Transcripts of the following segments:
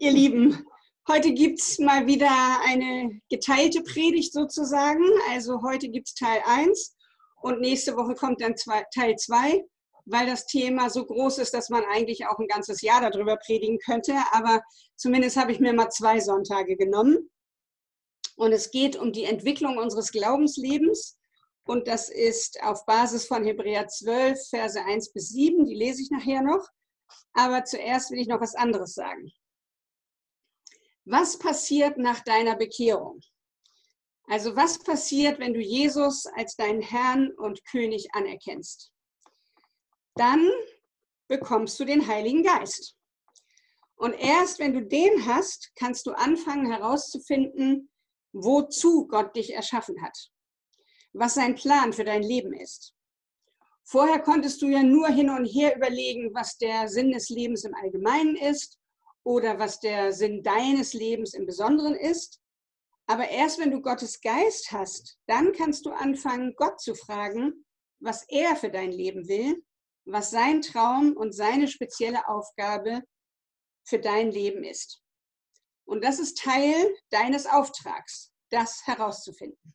Ihr Lieben, heute gibt es mal wieder eine geteilte Predigt sozusagen. Also heute gibt es Teil 1 und nächste Woche kommt dann Teil 2, weil das Thema so groß ist, dass man eigentlich auch ein ganzes Jahr darüber predigen könnte. Aber zumindest habe ich mir mal 2 Sonntage genommen. Und es geht um die Entwicklung unseres Glaubenslebens. Und das ist auf Basis von Hebräer 12, Verse 1 bis 7. Die lese ich nachher noch. Aber zuerst will ich noch was anderes sagen. Was passiert nach deiner Bekehrung? Also was passiert, wenn du Jesus als deinen Herrn und König anerkennst? Dann bekommst du den Heiligen Geist. Und erst wenn du den hast, kannst du anfangen herauszufinden, wozu Gott dich erschaffen hat, was sein Plan für dein Leben ist. Vorher konntest du ja nur hin und her überlegen, was der Sinn des Lebens im Allgemeinen ist oder was der Sinn deines Lebens im Besonderen ist. Aber erst wenn du Gottes Geist hast, dann kannst du anfangen, Gott zu fragen, was er für dein Leben will, was sein Traum und seine spezielle Aufgabe für dein Leben ist. Und das ist Teil deines Auftrags, das herauszufinden.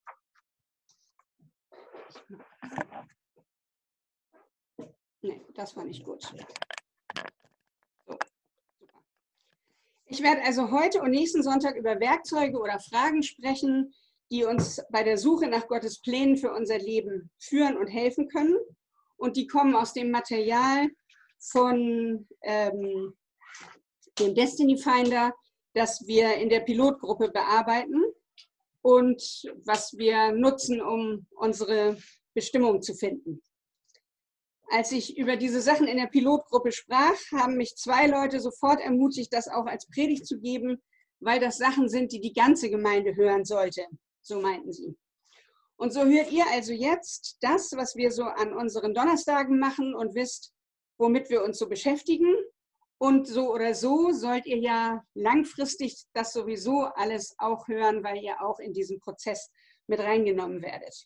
Nee, das war nicht gut. So, super. Ich werde also heute und nächsten Sonntag über Werkzeuge oder Fragen sprechen, die uns bei der Suche nach Gottes Plänen für unser Leben führen und helfen können. Und die kommen aus dem Material von dem Destiny Finder, das wir in der Pilotgruppe bearbeiten und was wir nutzen, um unsere Bestimmung zu finden. Als ich über diese Sachen in der Pilotgruppe sprach, haben mich 2 Leute sofort ermutigt, das auch als Predigt zu geben, weil das Sachen sind, die die ganze Gemeinde hören sollte. So meinten sie. Und so hört ihr also jetzt das, was wir so an unseren Donnerstagen machen und wisst, womit wir uns so beschäftigen. Und so oder so sollt ihr ja langfristig das sowieso alles auch hören, weil ihr auch in diesen Prozess mit reingenommen werdet.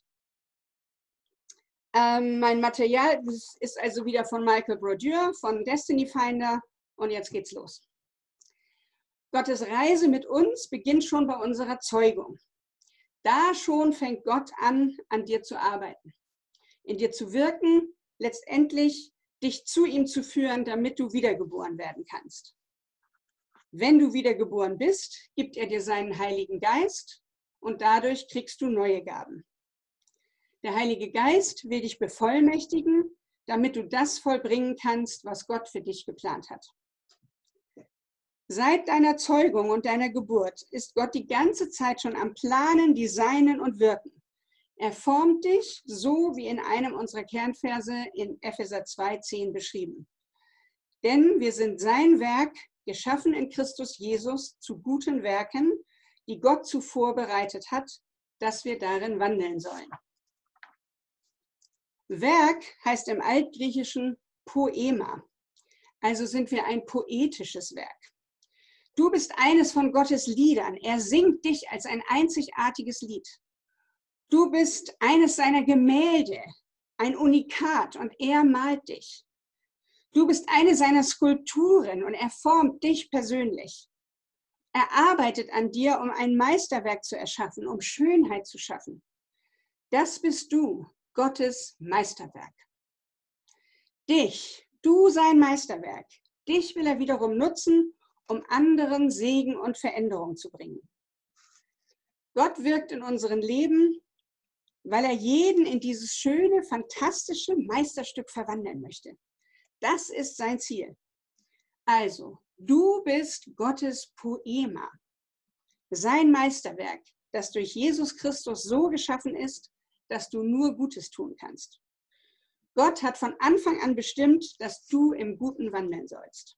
Mein Material ist also wieder von Michael Brodeur, von Destiny Finder. Und jetzt geht's los. Gottes Reise mit uns beginnt schon bei unserer Zeugung. Da schon fängt Gott an dir zu arbeiten, in dir zu wirken, letztendlich dich zu ihm zu führen, damit du wiedergeboren werden kannst. Wenn du wiedergeboren bist, gibt er dir seinen Heiligen Geist und dadurch kriegst du neue Gaben. Der Heilige Geist will dich bevollmächtigen, damit du das vollbringen kannst, was Gott für dich geplant hat. Seit deiner Zeugung und deiner Geburt ist Gott die ganze Zeit schon am Planen, Designen und Wirken. Er formt dich, so wie in einem unserer Kernverse in Epheser 2,10 beschrieben. Denn wir sind sein Werk, geschaffen in Christus Jesus zu guten Werken, die Gott zuvor bereitet hat, dass wir darin wandeln sollen. Werk heißt im Altgriechischen Poema, also sind wir ein poetisches Werk. Du bist eines von Gottes Liedern, er singt dich als ein einzigartiges Lied. Du bist eines seiner Gemälde, ein Unikat und er malt dich. Du bist eine seiner Skulpturen und er formt dich persönlich. Er arbeitet an dir, um ein Meisterwerk zu erschaffen, um Schönheit zu schaffen. Das bist du. Gottes Meisterwerk. Dich, du sein Meisterwerk, dich will er wiederum nutzen, um anderen Segen und Veränderung zu bringen. Gott wirkt in unserem Leben, weil er jeden in dieses schöne, fantastische Meisterstück verwandeln möchte. Das ist sein Ziel. Also, du bist Gottes Poema, sein Meisterwerk, das durch Jesus Christus so geschaffen ist, dass du nur Gutes tun kannst. Gott hat von Anfang an bestimmt, dass du im Guten wandeln sollst.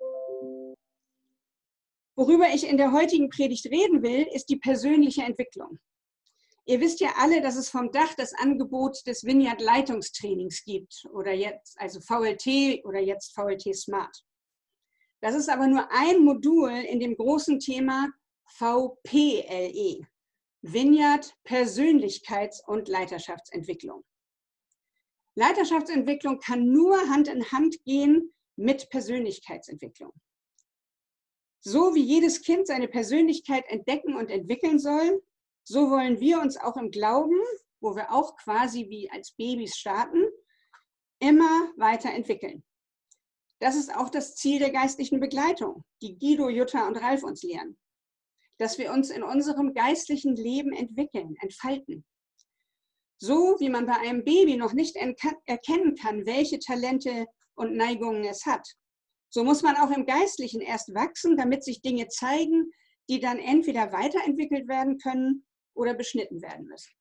Worüber ich in der heutigen Predigt reden will, ist die persönliche Entwicklung. Ihr wisst ja alle, dass es vom Dach das Angebot des Vineyard-Leitungstrainings gibt, oder jetzt, also VLT oder jetzt VLT Smart. Das ist aber nur ein Modul in dem großen Thema VPLE. Vineyard, Persönlichkeits- und Leiterschaftsentwicklung. Leiterschaftsentwicklung kann nur Hand in Hand gehen mit Persönlichkeitsentwicklung. So wie jedes Kind seine Persönlichkeit entdecken und entwickeln soll, so wollen wir uns auch im Glauben, wo wir auch quasi wie als Babys starten, immer weiterentwickeln. Das ist auch das Ziel der geistlichen Begleitung, die Guido, Jutta und Ralf uns lehren. Dass wir uns in unserem geistlichen Leben entwickeln, entfalten. So wie man bei einem Baby noch nicht erkennen kann, welche Talente und Neigungen es hat, so muss man auch im Geistlichen erst wachsen, damit sich Dinge zeigen, die dann entweder weiterentwickelt werden können oder beschnitten werden müssen.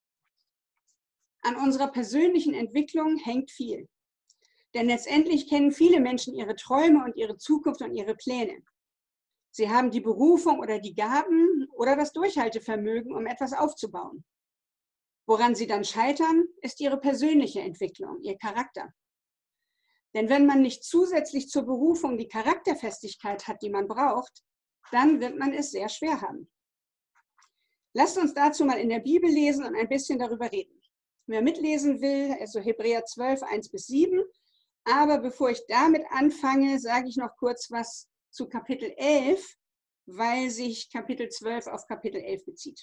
An unserer persönlichen Entwicklung hängt viel. Denn letztendlich kennen viele Menschen ihre Träume und ihre Zukunft und ihre Pläne. Sie haben die Berufung oder die Gaben oder das Durchhaltevermögen, um etwas aufzubauen. Woran sie dann scheitern, ist ihre persönliche Entwicklung, ihr Charakter. Denn wenn man nicht zusätzlich zur Berufung die Charakterfestigkeit hat, die man braucht, dann wird man es sehr schwer haben. Lasst uns dazu mal in der Bibel lesen und ein bisschen darüber reden. Wer mitlesen will, also Hebräer 12, 1-7. Aber bevor ich damit anfange, sage ich noch kurz was zu Kapitel 11, weil sich Kapitel 12 auf Kapitel 11 bezieht.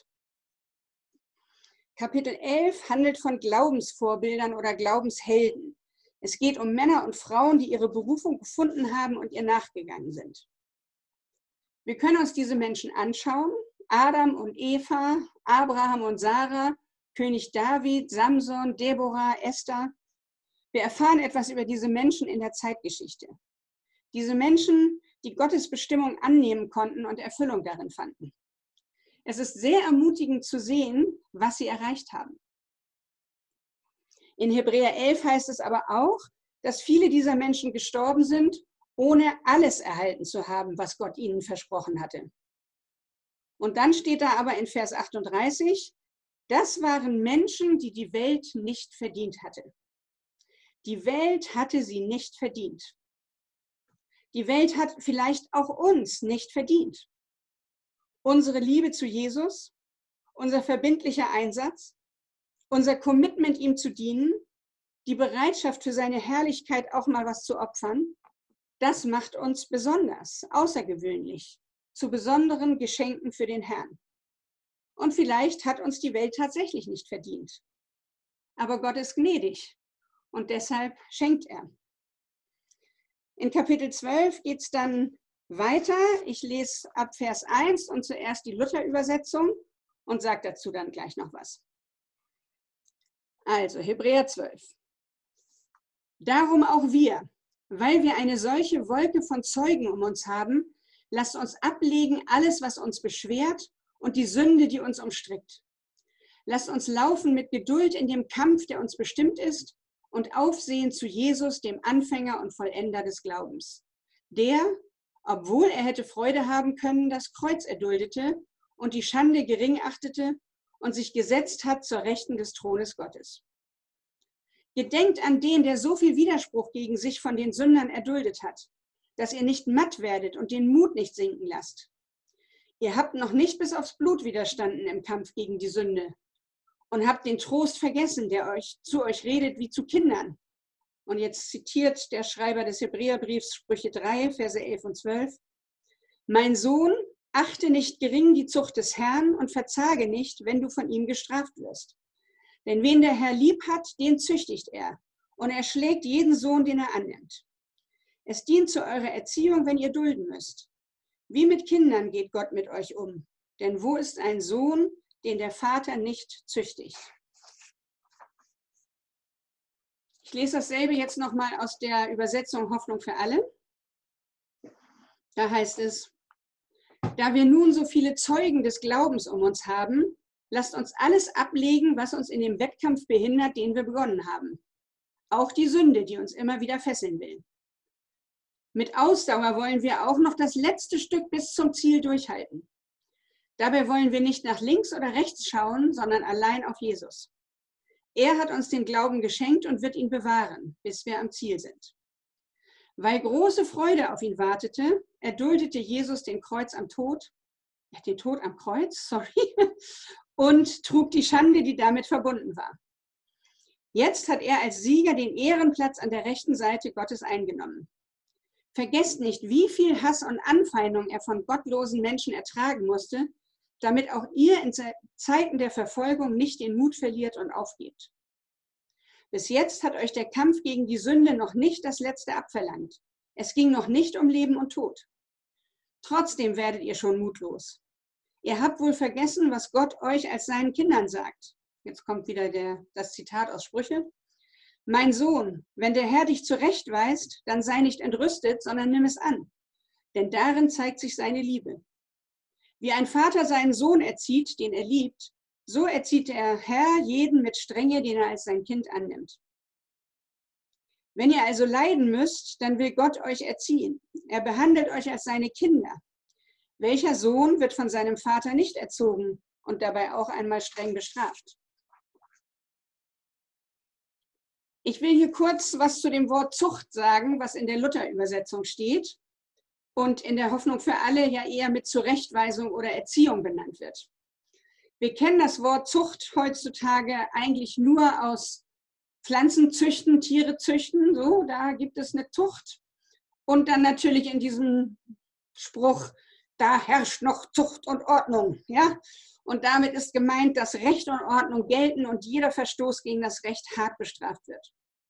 Kapitel 11 handelt von Glaubensvorbildern oder Glaubenshelden. Es geht um Männer und Frauen, die ihre Berufung gefunden haben und ihr nachgegangen sind. Wir können uns diese Menschen anschauen. Adam und Eva, Abraham und Sarah, König David, Samson, Deborah, Esther. Wir erfahren etwas über diese Menschen in der Zeitgeschichte. Diese Menschen, die Gottes Bestimmung annehmen konnten und Erfüllung darin fanden. Es ist sehr ermutigend zu sehen, was sie erreicht haben. In Hebräer 11 heißt es aber auch, dass viele dieser Menschen gestorben sind, ohne alles erhalten zu haben, was Gott ihnen versprochen hatte. Und dann steht da aber in Vers 38, das waren Menschen, die die Welt nicht verdient hatte. Die Welt hatte sie nicht verdient. Die Welt hat vielleicht auch uns nicht verdient. Unsere Liebe zu Jesus, unser verbindlicher Einsatz, unser Commitment, ihm zu dienen, die Bereitschaft für seine Herrlichkeit auch mal was zu opfern, das macht uns besonders, außergewöhnlich, zu besonderen Geschenken für den Herrn. Und vielleicht hat uns die Welt tatsächlich nicht verdient. Aber Gott ist gnädig und deshalb schenkt er. In Kapitel 12 geht es dann weiter. Ich lese ab Vers 1 und zuerst die Luther-Übersetzung und sage dazu dann gleich noch was. Also Hebräer 12. Darum auch wir, weil wir eine solche Wolke von Zeugen um uns haben, lasst uns ablegen alles, was uns beschwert und die Sünde, die uns umstrickt. Lasst uns laufen mit Geduld in dem Kampf, der uns bestimmt ist, und aufsehen zu Jesus, dem Anfänger und Vollender des Glaubens, der, obwohl er hätte Freude haben können, das Kreuz erduldete und die Schande gering achtete und sich gesetzt hat zur Rechten des Thrones Gottes. Gedenkt an den, der so viel Widerspruch gegen sich von den Sündern erduldet hat, dass ihr nicht matt werdet und den Mut nicht sinken lasst. Ihr habt noch nicht bis aufs Blut widerstanden im Kampf gegen die Sünde und habt den Trost vergessen, der zu euch redet wie zu Kindern. Und jetzt zitiert der Schreiber des Hebräerbriefs Sprüche 3, Verse 11 und 12. Mein Sohn, achte nicht gering die Zucht des Herrn und verzage nicht, wenn du von ihm gestraft wirst. Denn wen der Herr lieb hat, den züchtigt er, und er schlägt jeden Sohn, den er annimmt. Es dient zu eurer Erziehung, wenn ihr dulden müsst. Wie mit Kindern geht Gott mit euch um. Denn wo ist ein Sohn, den der Vater nicht züchtigt? Ich lese dasselbe jetzt nochmal aus der Übersetzung Hoffnung für alle. Da heißt es, da wir nun so viele Zeugen des Glaubens um uns haben, lasst uns alles ablegen, was uns in dem Wettkampf behindert, den wir begonnen haben. Auch die Sünde, die uns immer wieder fesseln will. Mit Ausdauer wollen wir auch noch das letzte Stück bis zum Ziel durchhalten. Dabei wollen wir nicht nach links oder rechts schauen, sondern allein auf Jesus. Er hat uns den Glauben geschenkt und wird ihn bewahren, bis wir am Ziel sind. Weil große Freude auf ihn wartete, erduldete Jesus den Tod am Kreuz, und trug die Schande, die damit verbunden war. Jetzt hat er als Sieger den Ehrenplatz an der rechten Seite Gottes eingenommen. Vergesst nicht, wie viel Hass und Anfeindung er von gottlosen Menschen ertragen musste, damit auch ihr in Zeiten der Verfolgung nicht den Mut verliert und aufgebt. Bis jetzt hat euch der Kampf gegen die Sünde noch nicht das Letzte abverlangt. Es ging noch nicht um Leben und Tod. Trotzdem werdet ihr schon mutlos. Ihr habt wohl vergessen, was Gott euch als seinen Kindern sagt. Jetzt kommt wieder das Zitat aus Sprüche. Mein Sohn, wenn der Herr dich zurechtweist, dann sei nicht entrüstet, sondern nimm es an. Denn darin zeigt sich seine Liebe. Wie ein Vater seinen Sohn erzieht, den er liebt, so erzieht der Herr jeden mit Strenge, den er als sein Kind annimmt. Wenn ihr also leiden müsst, dann will Gott euch erziehen. Er behandelt euch als seine Kinder. Welcher Sohn wird von seinem Vater nicht erzogen und dabei auch einmal streng bestraft? Ich will hier kurz was zu dem Wort Zucht sagen, was in der Luther-Übersetzung steht und in der Hoffnung für alle ja eher mit Zurechtweisung oder Erziehung benannt wird. Wir kennen das Wort Zucht heutzutage eigentlich nur aus Pflanzen züchten, Tiere züchten, so, da gibt es eine Zucht. Und dann natürlich in diesem Spruch, da herrscht noch Zucht und Ordnung, ja. Und damit ist gemeint, dass Recht und Ordnung gelten und jeder Verstoß gegen das Recht hart bestraft wird.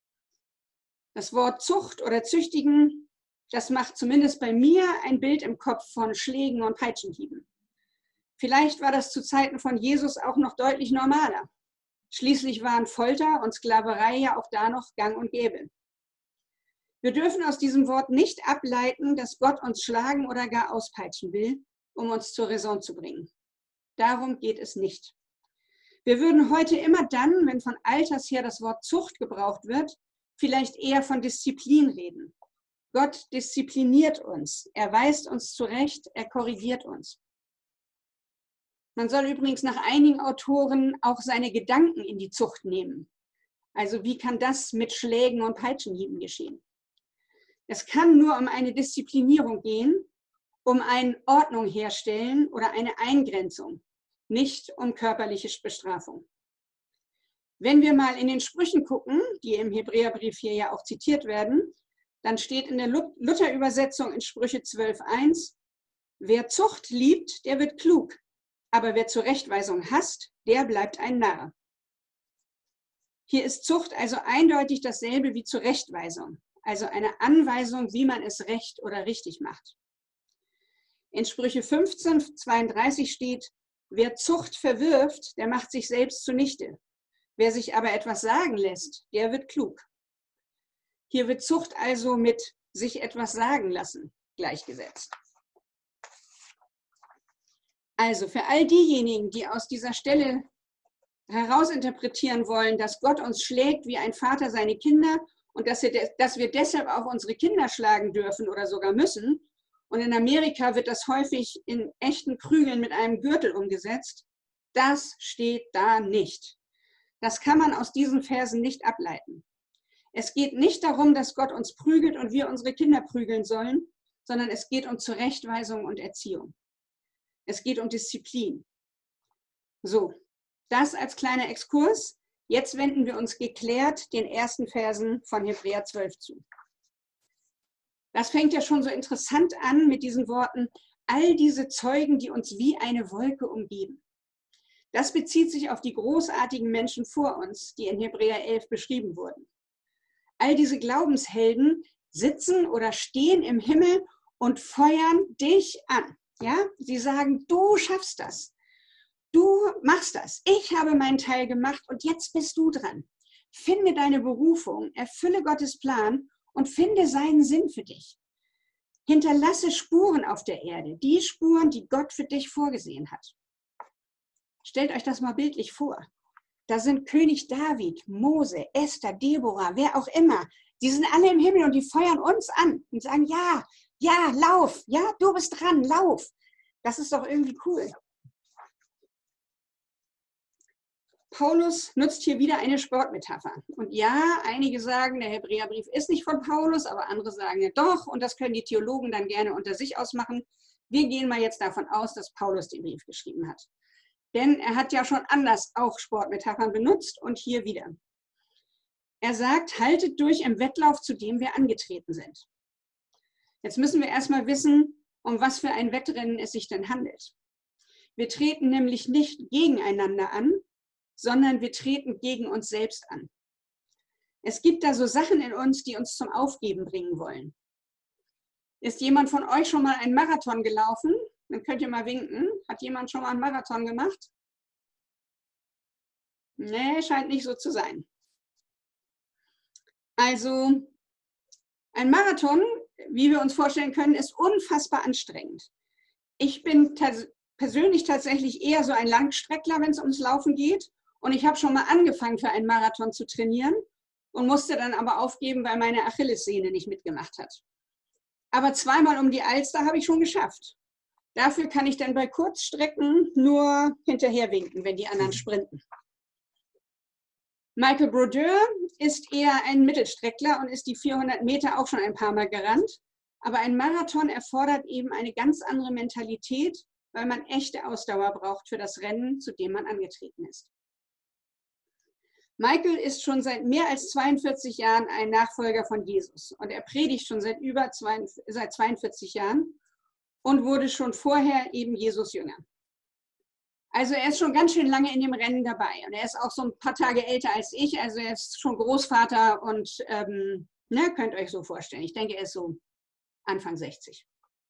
Das Wort Zucht oder Züchtigen, das macht zumindest bei mir ein Bild im Kopf von Schlägen und Peitschenhieben. Vielleicht war das zu Zeiten von Jesus auch noch deutlich normaler. Schließlich waren Folter und Sklaverei ja auch da noch gang und gäbe. Wir dürfen aus diesem Wort nicht ableiten, dass Gott uns schlagen oder gar auspeitschen will, um uns zur Raison zu bringen. Darum geht es nicht. Wir würden heute immer dann, wenn von Alters her das Wort Zucht gebraucht wird, vielleicht eher von Disziplin reden. Gott diszipliniert uns, er weist uns zurecht, er korrigiert uns. Man soll übrigens nach einigen Autoren auch seine Gedanken in die Zucht nehmen. Also wie kann das mit Schlägen und Peitschenhieben geschehen? Es kann nur um eine Disziplinierung gehen, um eine Ordnung herstellen oder eine Eingrenzung, nicht um körperliche Bestrafung. Wenn wir mal in den Sprüchen gucken, die im Hebräerbrief hier ja auch zitiert werden, dann steht in der Luther-Übersetzung in Sprüche 12,1, wer Zucht liebt, der wird klug, aber wer Zurechtweisung hasst, der bleibt ein Narr. Hier ist Zucht also eindeutig dasselbe wie Zurechtweisung, also eine Anweisung, wie man es recht oder richtig macht. In Sprüche 15,32 steht, wer Zucht verwirft, der macht sich selbst zunichte. Wer sich aber etwas sagen lässt, der wird klug. Hier wird Zucht also mit sich etwas sagen lassen gleichgesetzt. Also für all diejenigen, die aus dieser Stelle herausinterpretieren wollen, dass Gott uns schlägt wie ein Vater seine Kinder und dass wir deshalb auch unsere Kinder schlagen dürfen oder sogar müssen. Und in Amerika wird das häufig in echten Prügeln mit einem Gürtel umgesetzt. Das steht da nicht. Das kann man aus diesen Versen nicht ableiten. Es geht nicht darum, dass Gott uns prügelt und wir unsere Kinder prügeln sollen, sondern es geht um Zurechtweisung und Erziehung. Es geht um Disziplin. So, das als kleiner Exkurs. Jetzt wenden wir uns geklärt den ersten Versen von Hebräer 12 zu. Das fängt ja schon so interessant an mit diesen Worten, all diese Zeugen, die uns wie eine Wolke umgeben. Das bezieht sich auf die großartigen Menschen vor uns, die in Hebräer 11 beschrieben wurden. All diese Glaubenshelden sitzen oder stehen im Himmel und feuern dich an. Ja? Sie sagen, du schaffst das. Du machst das. Ich habe meinen Teil gemacht und jetzt bist du dran. Finde deine Berufung, erfülle Gottes Plan und finde seinen Sinn für dich. Hinterlasse Spuren auf der Erde, die Spuren, die Gott für dich vorgesehen hat. Stellt euch das mal bildlich vor. Da sind König David, Mose, Esther, Deborah, wer auch immer. Die sind alle im Himmel und die feuern uns an und sagen, ja, ja, lauf, ja, du bist dran, lauf. Das ist doch irgendwie cool. Paulus nutzt hier wieder eine Sportmetapher. Und ja, einige sagen, der Hebräerbrief ist nicht von Paulus, aber andere sagen ja doch. Und das können die Theologen dann gerne unter sich ausmachen. Wir gehen mal jetzt davon aus, dass Paulus den Brief geschrieben hat. Denn er hat ja schon anders auch Sportmetaphern benutzt und hier wieder. Er sagt, haltet durch im Wettlauf, zu dem wir angetreten sind. Jetzt müssen wir erstmal wissen, um was für ein Wettrennen es sich denn handelt. Wir treten nämlich nicht gegeneinander an, sondern wir treten gegen uns selbst an. Es gibt da so Sachen in uns, die uns zum Aufgeben bringen wollen. Ist jemand von euch schon mal einen Marathon gelaufen? Dann könnt ihr mal winken. Hat jemand schon mal einen Marathon gemacht? Nee, scheint nicht so zu sein. Also ein Marathon, wie wir uns vorstellen können, ist unfassbar anstrengend. Ich bin persönlich tatsächlich eher so ein Langstreckler, wenn es ums Laufen geht. Und ich habe schon mal angefangen, für einen Marathon zu trainieren und musste dann aber aufgeben, weil meine Achillessehne nicht mitgemacht hat. Aber zweimal um die Alster habe ich schon geschafft. Dafür kann ich dann bei Kurzstrecken nur hinterher winken, wenn die anderen sprinten. Michael Brodeur ist eher ein Mittelstreckler und ist die 400 Meter auch schon ein paar Mal gerannt. Aber ein Marathon erfordert eben eine ganz andere Mentalität, weil man echte Ausdauer braucht für das Rennen, zu dem man angetreten ist. Michael ist schon seit mehr als 42 Jahren ein Nachfolger von Jesus und er predigt schon seit 42 Jahren und wurde schon vorher eben Jesus Jünger. Also er ist schon ganz schön lange in dem Rennen dabei und er ist auch so ein paar Tage älter als ich, also er ist schon Großvater und könnt euch so vorstellen. Ich denke, er ist so Anfang 60.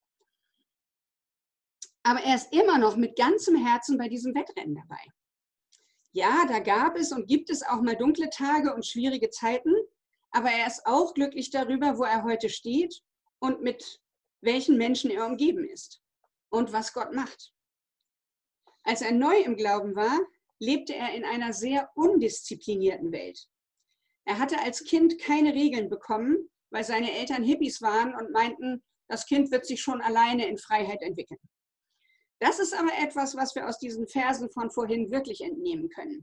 Aber er ist immer noch mit ganzem Herzen bei diesem Wettrennen dabei. Ja, da gab es und gibt es auch mal dunkle Tage und schwierige Zeiten, aber er ist auch glücklich darüber, wo er heute steht und mit welchen Menschen er umgeben ist und was Gott macht. Als er neu im Glauben war, lebte er in einer sehr undisziplinierten Welt. Er hatte als Kind keine Regeln bekommen, weil seine Eltern Hippies waren und meinten, das Kind wird sich schon alleine in Freiheit entwickeln. Das ist aber etwas, was wir aus diesen Versen von vorhin wirklich entnehmen können.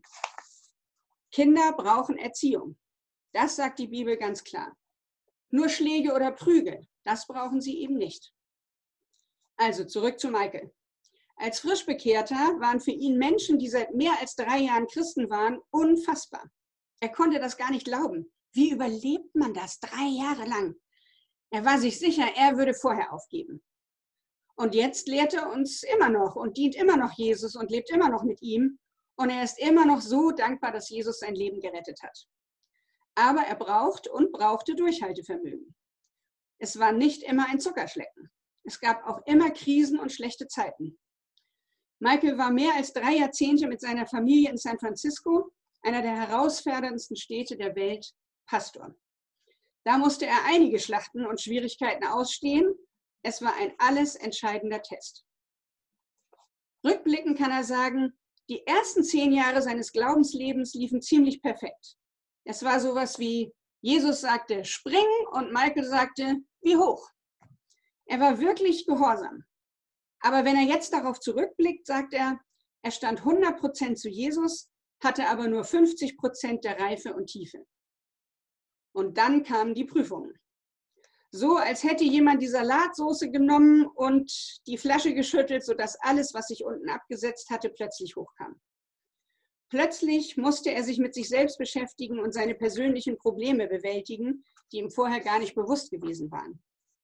Kinder brauchen Erziehung. Das sagt die Bibel ganz klar. Nur Schläge oder Prügel, das brauchen sie eben nicht. Also zurück zu Michael. Als Frischbekehrter waren für ihn Menschen, die seit mehr als 3 Jahren Christen waren, unfassbar. Er konnte das gar nicht glauben. Wie überlebt man das 3 Jahre lang? Er war sich sicher, er würde vorher aufgeben. Und jetzt lehrt er uns immer noch und dient immer noch Jesus und lebt immer noch mit ihm. Und er ist immer noch so dankbar, dass Jesus sein Leben gerettet hat. Aber er brauchte Durchhaltevermögen. Es war nicht immer ein Zuckerschlecken. Es gab auch immer Krisen und schlechte Zeiten. Michael war mehr als 3 Jahrzehnte mit seiner Familie in San Francisco, einer der herausforderndsten Städte der Welt, Pastor. Da musste er einige Schlachten und Schwierigkeiten ausstehen. Es war ein alles entscheidender Test. Rückblickend kann er sagen, die ersten 10 Jahre seines Glaubenslebens liefen ziemlich perfekt. Es war sowas wie, Jesus sagte, spring und Michael sagte, wie hoch. Er war wirklich gehorsam. Aber wenn er jetzt darauf zurückblickt, sagt er, er stand 100% zu Jesus, hatte aber nur 50% der Reife und Tiefe. Und dann kamen die Prüfungen. So, als hätte jemand die Salatsoße genommen und die Flasche geschüttelt, sodass alles, was sich unten abgesetzt hatte, plötzlich hochkam. Plötzlich musste er sich mit sich selbst beschäftigen und seine persönlichen Probleme bewältigen, die ihm vorher gar nicht bewusst gewesen waren.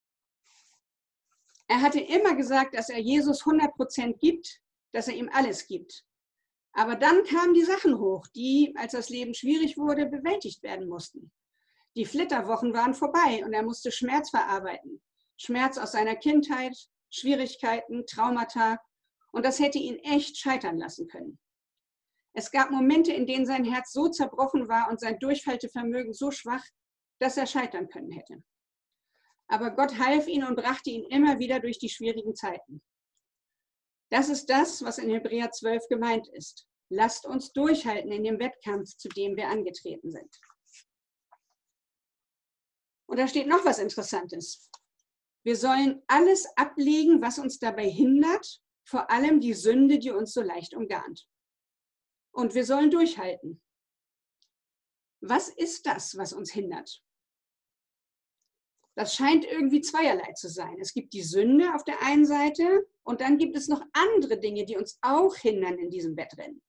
Er hatte immer gesagt, dass er Jesus 100% gibt, dass er ihm alles gibt. Aber dann kamen die Sachen hoch, die, als das Leben schwierig wurde, bewältigt werden mussten. Die Flitterwochen waren vorbei und er musste Schmerz verarbeiten. Schmerz aus seiner Kindheit, Schwierigkeiten, Traumata. Und das hätte ihn echt scheitern lassen können. Es gab Momente, in denen sein Herz so zerbrochen war und sein Durchhaltevermögen so schwach, dass er scheitern können hätte. Aber Gott half ihm und brachte ihn immer wieder durch die schwierigen Zeiten. Das ist das, was in Hebräer 12 gemeint ist. Lasst uns durchhalten in dem Wettkampf, zu dem wir angetreten sind. Und da steht noch was Interessantes. Wir sollen alles ablegen, was uns dabei hindert, vor allem die Sünde, die uns so leicht umgarnt. Und wir sollen durchhalten. Was ist das, was uns hindert? Das scheint irgendwie zweierlei zu sein. Es gibt die Sünde auf der einen Seite und dann gibt es noch andere Dinge, die uns auch hindern in diesem Wettrennen.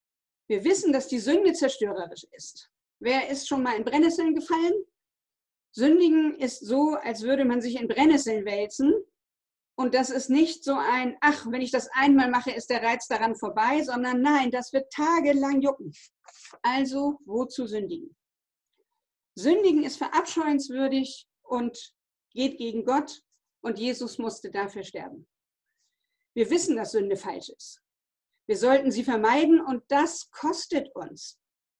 Wir wissen, dass die Sünde zerstörerisch ist. Wer ist schon mal in Brennnesseln gefallen? Sündigen ist so, als würde man sich in Brennnesseln wälzen. Und das ist nicht so ein, ach, wenn ich das einmal mache, ist der Reiz daran vorbei, sondern nein, das wird tagelang jucken. Also, wozu sündigen? Sündigen ist verabscheuenswürdig und geht gegen Gott und Jesus musste dafür sterben. Wir wissen, dass Sünde falsch ist. Wir sollten sie vermeiden und das kostet uns.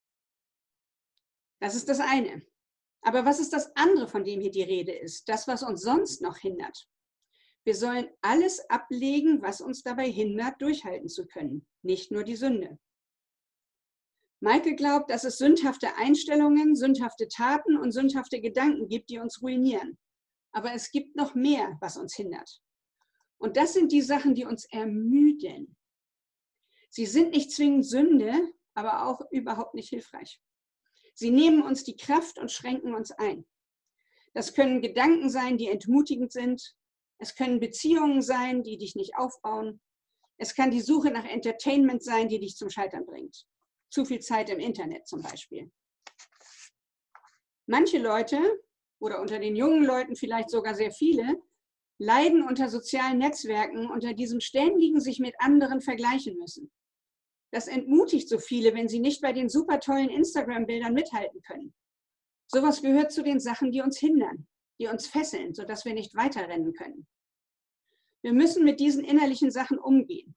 Das ist das eine. Aber was ist das andere, von dem hier die Rede ist? Das, was uns sonst noch hindert. Wir sollen alles ablegen, was uns dabei hindert, durchhalten zu können, nicht nur die Sünde. Michael glaubt, dass es sündhafte Einstellungen, sündhafte Taten und sündhafte Gedanken gibt, die uns ruinieren. Aber es gibt noch mehr, was uns hindert. Und das sind die Sachen, die uns ermüden. Sie sind nicht zwingend Sünde, aber auch überhaupt nicht hilfreich. Sie nehmen uns die Kraft und schränken uns ein. Das können Gedanken sein, die entmutigend sind. Es können Beziehungen sein, die dich nicht aufbauen. Es kann die Suche nach Entertainment sein, die dich zum Scheitern bringt. Zu viel Zeit im Internet zum Beispiel. Manche Leute, oder unter den jungen Leuten vielleicht sogar sehr viele, leiden unter sozialen Netzwerken, unter diesem ständigen sich mit anderen vergleichen müssen. Das entmutigt so viele, wenn sie nicht bei den super tollen Instagram-Bildern mithalten können. Sowas gehört zu den Sachen, die uns hindern, die uns fesseln, sodass wir nicht weiterrennen können. Wir müssen mit diesen innerlichen Sachen umgehen.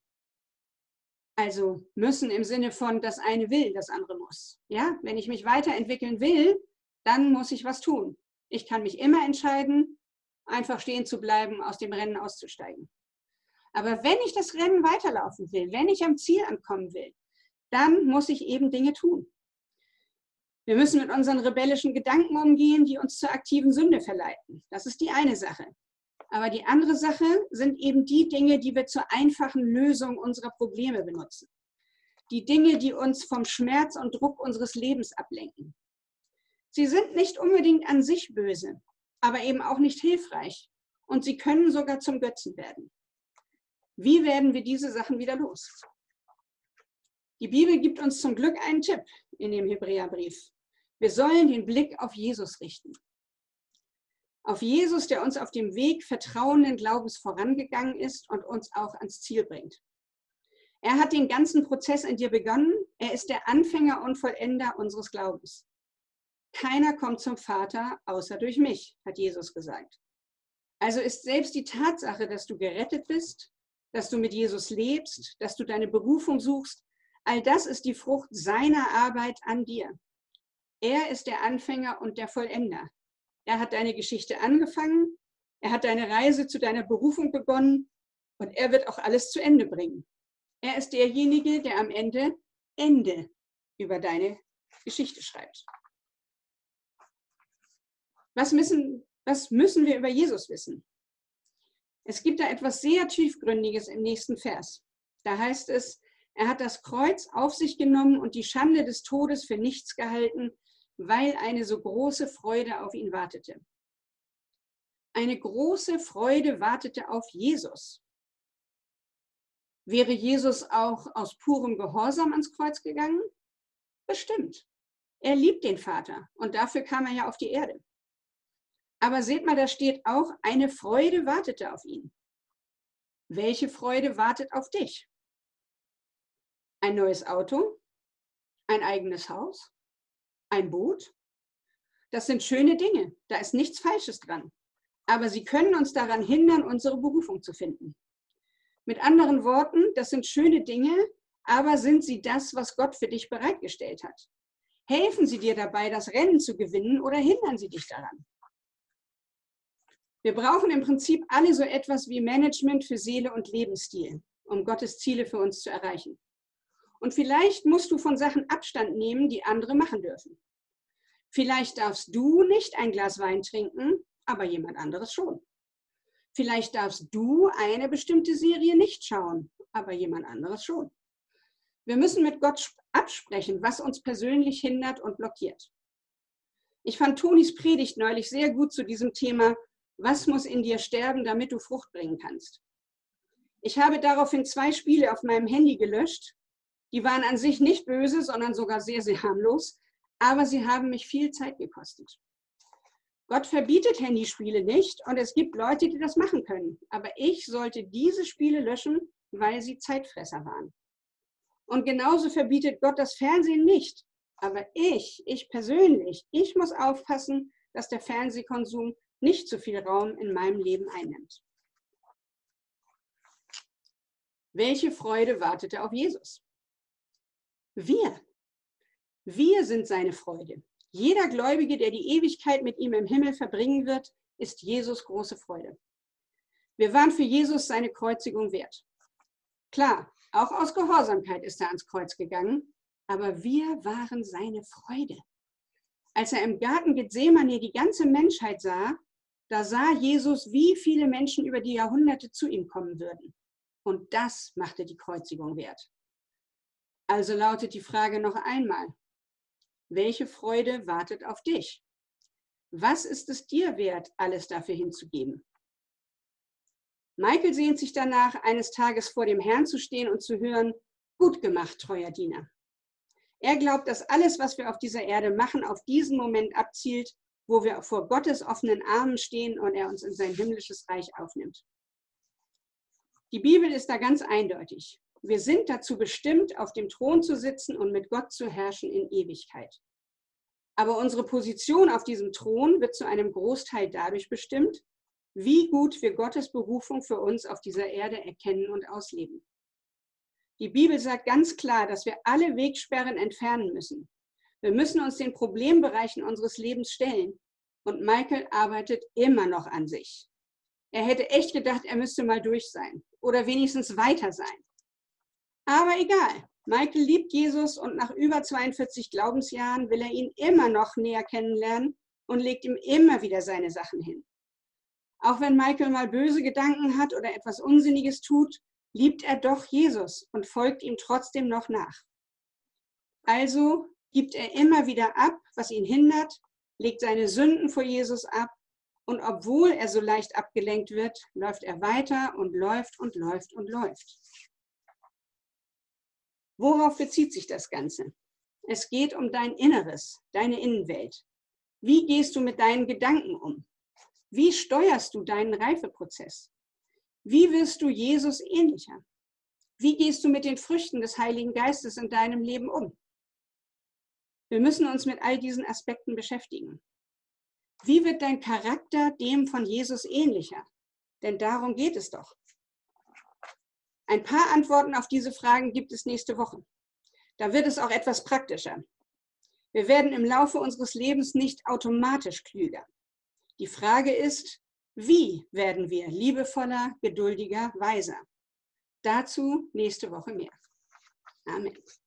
Also müssen im Sinne von, das eine will, das andere muss. Ja? Wenn ich mich weiterentwickeln will, dann muss ich was tun. Ich kann mich immer entscheiden, einfach stehen zu bleiben, aus dem Rennen auszusteigen. Aber wenn ich das Rennen weiterlaufen will, wenn ich am Ziel ankommen will, dann muss ich eben Dinge tun. Wir müssen mit unseren rebellischen Gedanken umgehen, die uns zur aktiven Sünde verleiten. Das ist die eine Sache. Aber die andere Sache sind eben die Dinge, die wir zur einfachen Lösung unserer Probleme benutzen. Die Dinge, die uns vom Schmerz und Druck unseres Lebens ablenken. Sie sind nicht unbedingt an sich böse, aber eben auch nicht hilfreich. Und sie können sogar zum Götzen werden. Wie werden wir diese Sachen wieder los? Die Bibel gibt uns zum Glück einen Tipp in dem Hebräerbrief. Wir sollen den Blick auf Jesus richten. Auf Jesus, der uns auf dem Weg vertrauenden Glaubens vorangegangen ist und uns auch ans Ziel bringt. Er hat den ganzen Prozess in dir begonnen. Er ist der Anfänger und Vollender unseres Glaubens. Keiner kommt zum Vater außer durch mich, hat Jesus gesagt. Also ist selbst die Tatsache, dass du gerettet bist, dass du mit Jesus lebst, dass du deine Berufung suchst, all das ist die Frucht seiner Arbeit an dir. Er ist der Anfänger und der Vollender. Er hat deine Geschichte angefangen, er hat deine Reise zu deiner Berufung begonnen und er wird auch alles zu Ende bringen. Er ist derjenige, der am Ende über deine Geschichte schreibt. Was müssen wir über Jesus wissen? Es gibt da etwas sehr Tiefgründiges im nächsten Vers. Da heißt es, er hat das Kreuz auf sich genommen und die Schande des Todes für nichts gehalten, weil eine so große Freude auf ihn wartete. Eine große Freude wartete auf Jesus. Wäre Jesus auch aus purem Gehorsam ans Kreuz gegangen? Bestimmt. Er liebt den Vater und dafür kam er ja auf die Erde. Aber seht mal, da steht auch, eine Freude wartete auf ihn. Welche Freude wartet auf dich? Ein neues Auto? Ein eigenes Haus? Ein Boot? Das sind schöne Dinge, da ist nichts Falsches dran. Aber sie können uns daran hindern, unsere Berufung zu finden. Mit anderen Worten, das sind schöne Dinge, aber sind sie das, was Gott für dich bereitgestellt hat? Helfen sie dir dabei, das Rennen zu gewinnen oder hindern sie dich daran? Wir brauchen im Prinzip alle so etwas wie Management für Seele und Lebensstil, um Gottes Ziele für uns zu erreichen. Und vielleicht musst du von Sachen Abstand nehmen, die andere machen dürfen. Vielleicht darfst du nicht ein Glas Wein trinken, aber jemand anderes schon. Vielleicht darfst du eine bestimmte Serie nicht schauen, aber jemand anderes schon. Wir müssen mit Gott absprechen, was uns persönlich hindert und blockiert. Ich fand Tonis Predigt neulich sehr gut zu diesem Thema, was muss in dir sterben, damit du Frucht bringen kannst. Ich habe daraufhin 2 Spiele auf meinem Handy gelöscht. Die waren an sich nicht böse, sondern sogar sehr, sehr harmlos. Aber sie haben mich viel Zeit gekostet. Gott verbietet Handyspiele nicht und es gibt Leute, die das machen können. Aber ich sollte diese Spiele löschen, weil sie Zeitfresser waren. Und genauso verbietet Gott das Fernsehen nicht. Aber ich persönlich, ich muss aufpassen, dass der Fernsehkonsum nicht zu viel Raum in meinem Leben einnimmt. Welche Freude wartete auf Jesus? Wir sind seine Freude. Jeder Gläubige, der die Ewigkeit mit ihm im Himmel verbringen wird, ist Jesus große Freude. Wir waren für Jesus seine Kreuzigung wert. Klar, auch aus Gehorsamkeit ist er ans Kreuz gegangen, aber wir waren seine Freude. Als er im Garten Gethsemane die ganze Menschheit sah, da sah Jesus, wie viele Menschen über die Jahrhunderte zu ihm kommen würden. Und das machte die Kreuzigung wert. Also lautet die Frage noch einmal: Welche Freude wartet auf dich? Was ist es dir wert, alles dafür hinzugeben? Michael sehnt sich danach, eines Tages vor dem Herrn zu stehen und zu hören: Gut gemacht, treuer Diener. Er glaubt, dass alles, was wir auf dieser Erde machen, auf diesen Moment abzielt, wo wir vor Gottes offenen Armen stehen und er uns in sein himmlisches Reich aufnimmt. Die Bibel ist da ganz eindeutig. Wir sind dazu bestimmt, auf dem Thron zu sitzen und mit Gott zu herrschen in Ewigkeit. Aber unsere Position auf diesem Thron wird zu einem Großteil dadurch bestimmt, wie gut wir Gottes Berufung für uns auf dieser Erde erkennen und ausleben. Die Bibel sagt ganz klar, dass wir alle Wegsperren entfernen müssen. Wir müssen uns den Problembereichen unseres Lebens stellen. Und Michael arbeitet immer noch an sich. Er hätte echt gedacht, er müsste mal durch sein oder wenigstens weiter sein. Aber egal, Michael liebt Jesus und nach über 42 Glaubensjahren will er ihn immer noch näher kennenlernen und legt ihm immer wieder seine Sachen hin. Auch wenn Michael mal böse Gedanken hat oder etwas Unsinniges tut, liebt er doch Jesus und folgt ihm trotzdem noch nach. Also gibt er immer wieder ab, was ihn hindert, legt seine Sünden vor Jesus ab und obwohl er so leicht abgelenkt wird, läuft er weiter und läuft und läuft und läuft. Worauf bezieht sich das Ganze? Es geht um dein Inneres, deine Innenwelt. Wie gehst du mit deinen Gedanken um? Wie steuerst du deinen Reifeprozess? Wie wirst du Jesus ähnlicher? Wie gehst du mit den Früchten des Heiligen Geistes in deinem Leben um? Wir müssen uns mit all diesen Aspekten beschäftigen. Wie wird dein Charakter dem von Jesus ähnlicher? Denn darum geht es doch. Ein paar Antworten auf diese Fragen gibt es nächste Woche. Da wird es auch etwas praktischer. Wir werden im Laufe unseres Lebens nicht automatisch klüger. Die Frage ist, wie werden wir liebevoller, geduldiger, weiser? Dazu nächste Woche mehr. Amen.